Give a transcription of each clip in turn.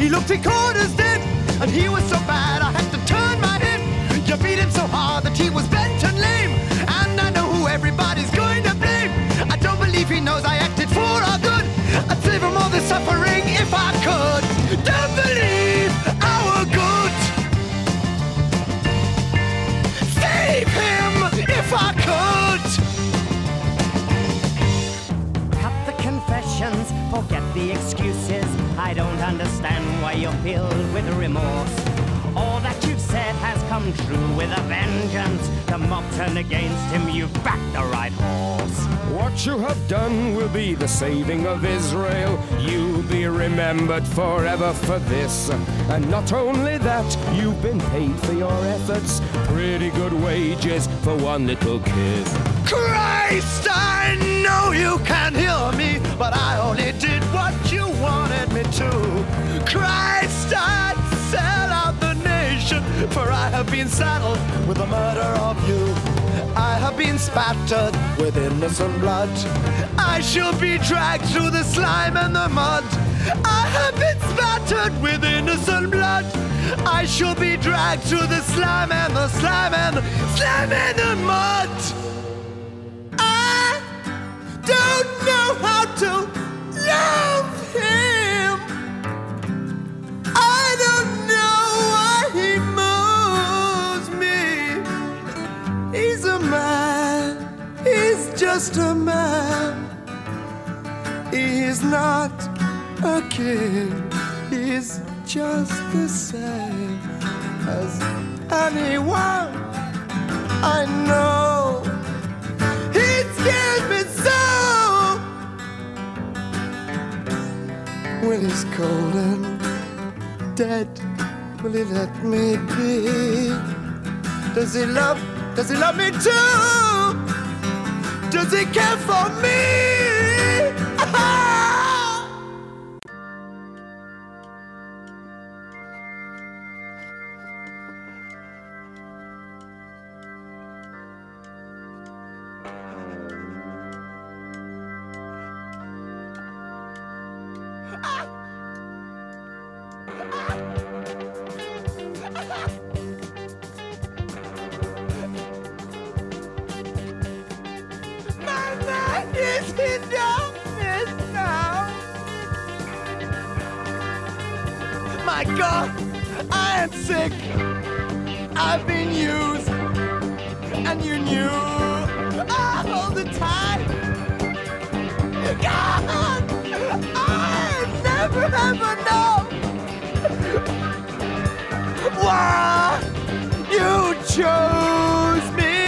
He looked 3/4 dead, and he was so bad I had to turn my head. You beat him so hard that he was bent and lame, and I know who everybody's going to blame. I don't believe he knows I acted for our good. I'd save him all the suffering if I could. Don't believe our good. Save him if I could. Cut the confessions, forget the excuses. I don't understand why you're filled with remorse. All that you've said has come true with a vengeance. The mob turned against him, you've backed the right horse. What you have done will be the saving of Israel. You'll be remembered forever for this. And not only that, you've been paid for your efforts. Pretty good wages for one little kiss. Christ, I know you can't hear me, but I only did what you wanted me to. Christ, I'd sell out the nation, for I have been saddled with the murder of you. I have been spattered with innocent blood. I shall be dragged through the slime and the mud. I have been spattered with innocent blood. I shall be dragged through the slime and the slime and the slime and the mud. I don't know how to love him. I don't know why he moves me. He's a man, he's just a man. He's not a king, he's just the same as anyone I know. He scares me so. When he's cold and dead, will he let me be? Does he love me too? Does he care for me? My mind is in darkness now. My God, I am sick. I've been used, and you knew all the time. God, I never ever know why you chose me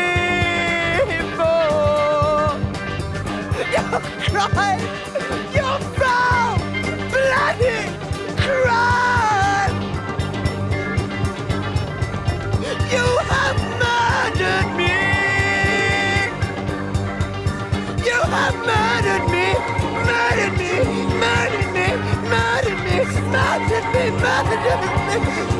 for your crime, your foul, bloody crime. You have murdered me. You have murdered me, murdered me, murdered me, murdered me, murdered me, murdered me.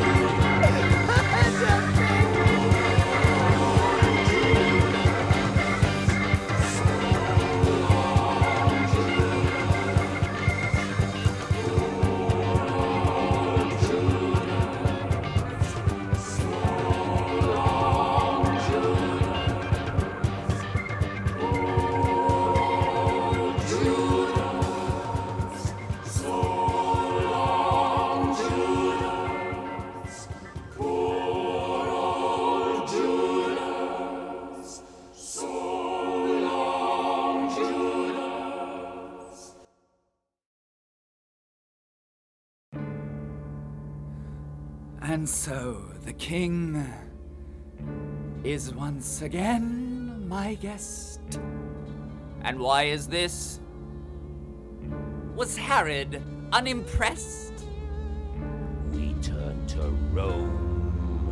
And so the king is once again my guest. And why is this? Was Herod unimpressed? We turn to Rome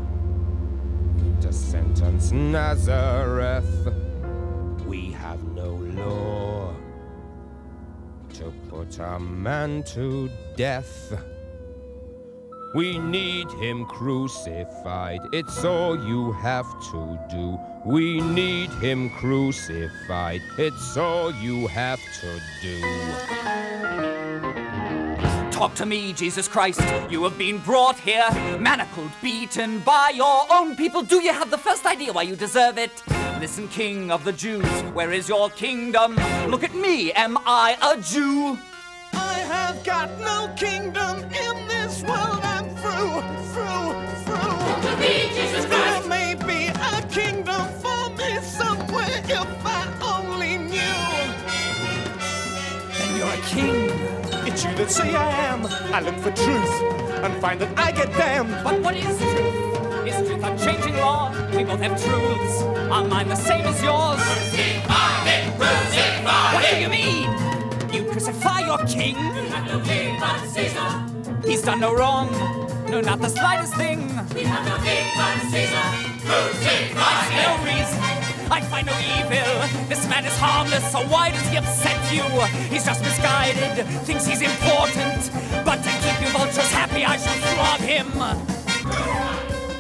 to sentence Nazareth. We have no law to put a man to death. We need him crucified, it's all you have to do. We need him crucified, it's all you have to do. talk to me, Jesus Christ. You have been brought here, manacled, beaten by your own people. Do you have the first idea why you deserve it? Listen, King of the Jews, where is your kingdom? Look at me, am I a Jew? I have got no kingdom in this world. I'm through. To be Jesus Christ. There may be a kingdom for me somewhere if I only knew. Then you're a king. It's you that say I am. I look for truth and find that I get damned. But what is truth? Is truth a changing law? We both have truths. Are mine the same as yours? Crucify him, crucify What do him. you mean? You crucify your king? We have no king but Caesar. He's done no wrong. No, not the slightest thing. We have no king but Caesar. Crucify him. No reason. I find no evil. This man is harmless, so why does he upset you? He's just misguided, thinks he's important. But to keep you vultures happy, I shall flog him.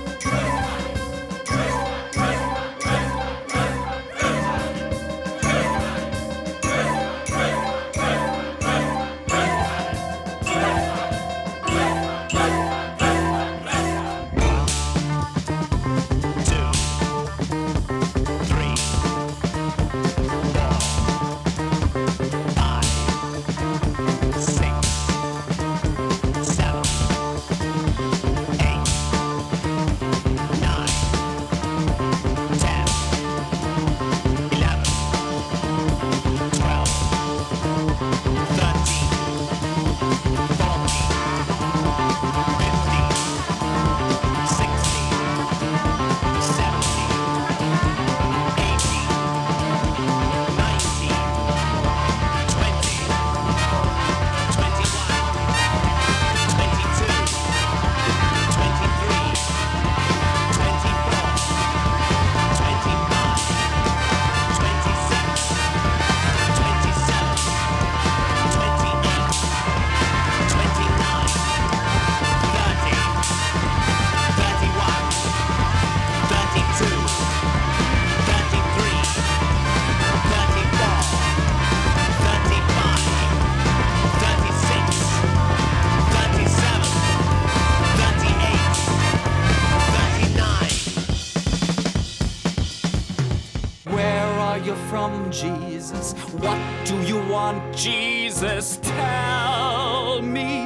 From Jesus, what do you want, Jesus? Tell me.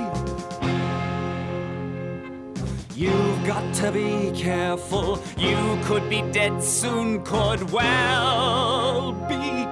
You've got to be careful. You could be dead soon, could well be.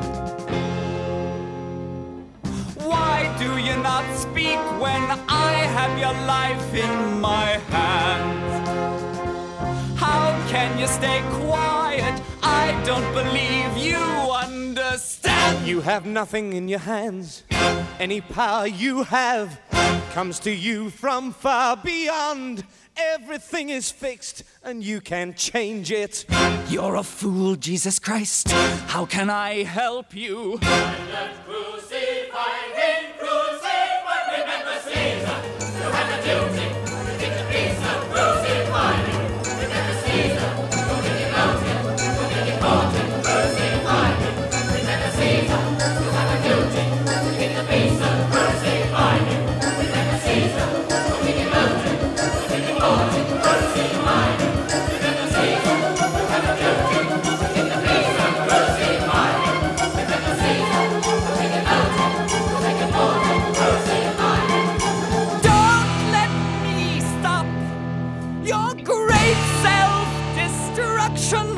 Why do you not speak when I have your life in my hands? How can you stay quiet? I don't believe you understand. You have nothing in your hands. Any power you have comes to you from far beyond. Everything is fixed and you can change it. You're a fool, Jesus Christ. How can I help you? Crucify him, crucify. Remember Caesar. You have a duty to take the piece of crucify him. Remember Caesar. Go make it mountain. Go make it mountain. Crucify him. Remember Caesar. You have a duty to take the piece of crucify him. Remember Caesar. Go make it mountain. Go make it mountain. Crucify him. Remember Caesar. You have a duty to take the piece of crucify him. Remember Caesar. Go make it mountain. Go make it mountain. Crucify him. Don't let me stop your great self-destruction.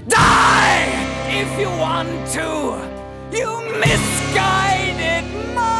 Die if you want to, you misguided mind.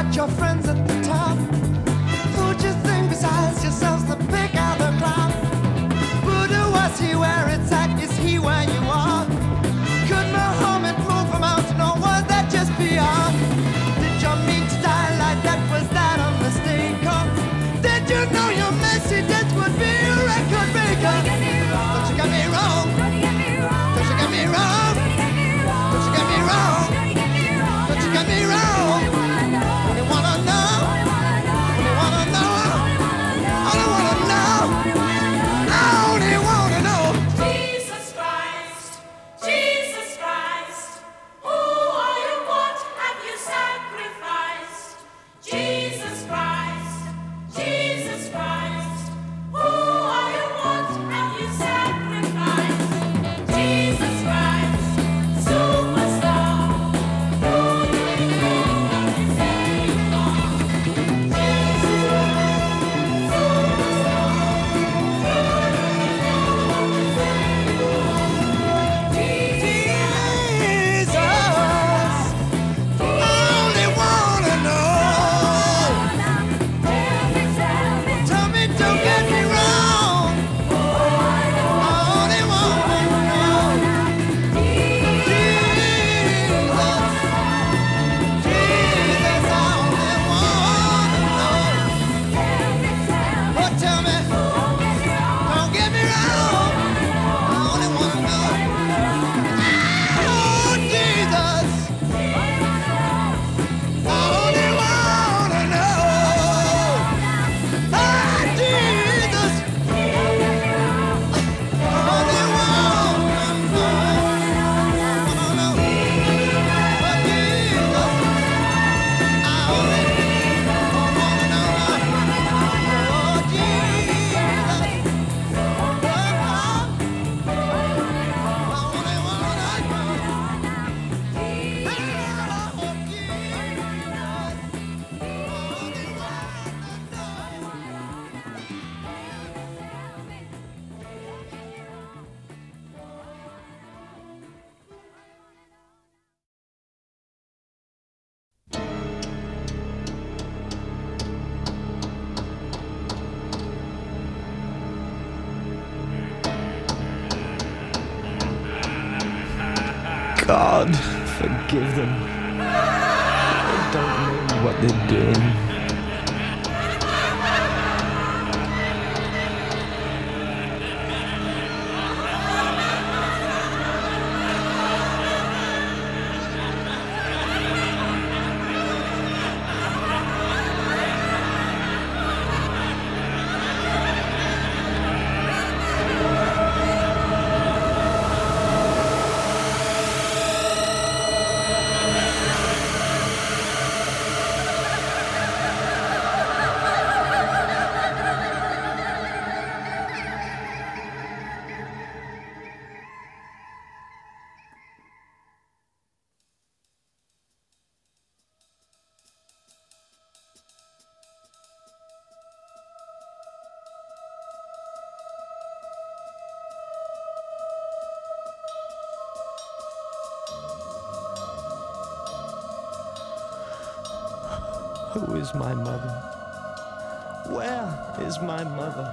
got your friends at the top. Who'd you think besides yourselves the pick out the crop? Buddha, was he where it's at? Is he where you are? Could Muhammad move a mountain, or was that just PR? Did you mean to die like that? Was that a mistake? Or did you know your messy death would be a record breaker? Don't you get me wrong. Don't you get me wrong. Don't you get me wrong. Don't you get me wrong. Don't you get me wrong. Only wanna know. Only wanna know. Only wanna know. I only wanna know. Jesus Christ, Jesus Christ, who are you, what have you sacrificed? Jesus Christ, Jesus Christ, who are you, what have you sacrificed? Jesus Christ, superstar, who do you know what is anymore? Jesus Christ, superstar, Jesus, I only wanna know. Tell me, don't get me wrong. I only wanna know. Jesus, Jesus, I only wanna know. Oh, tell me, don't get me wrong. I only wanna know. Oh, Jesus, I only wanna know. Ah, Jesus, I only wanna know. Oh, Jesus, I only wanna know. Oh, God, forgive them. They don't know what they're doing. Who is my mother? Where is my mother?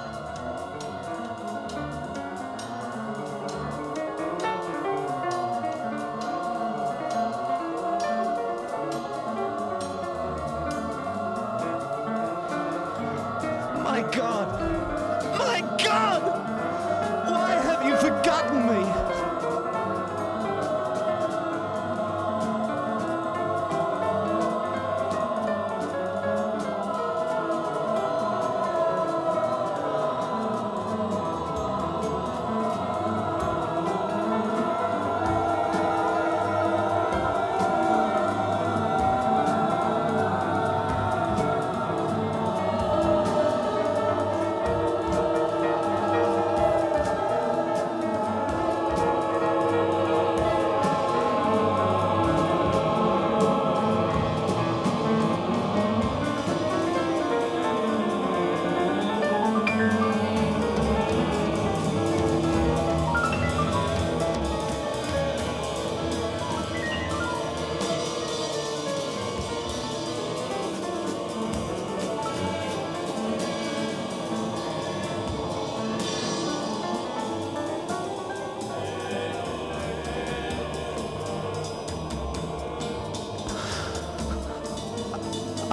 My God! My God! Why have you forgotten me?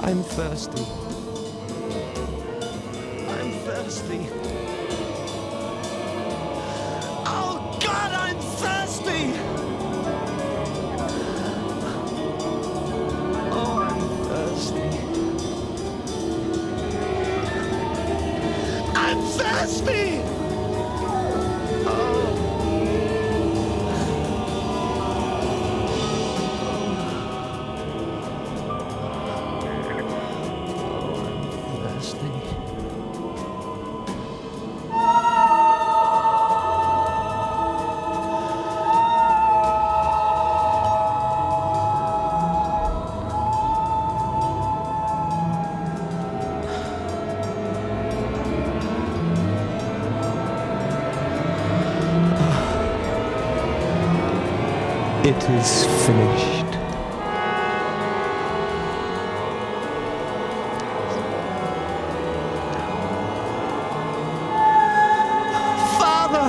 I'm thirsty. I'm thirsty. Oh God, I'm thirsty. Oh, I'm thirsty. I'm thirsty. It is finished. Father,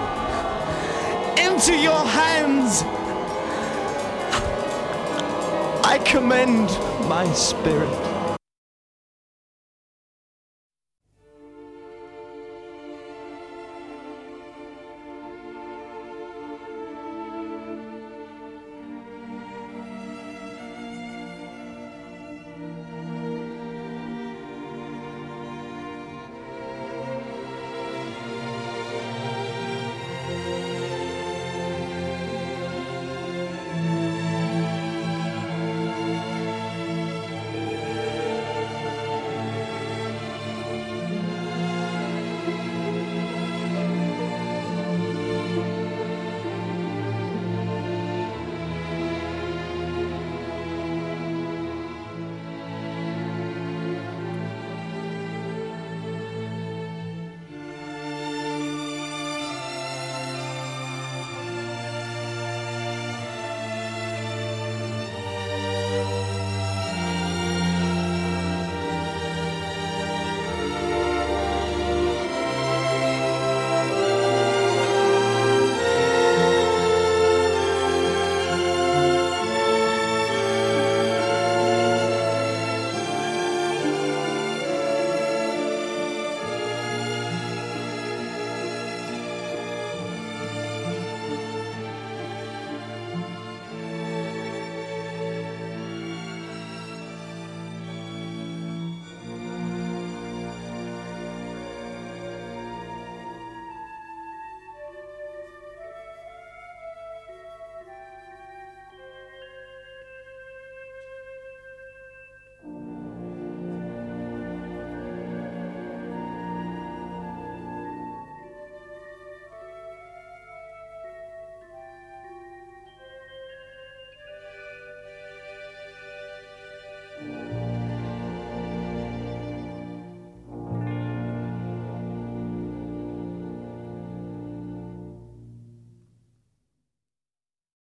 into your hands I commend my spirit.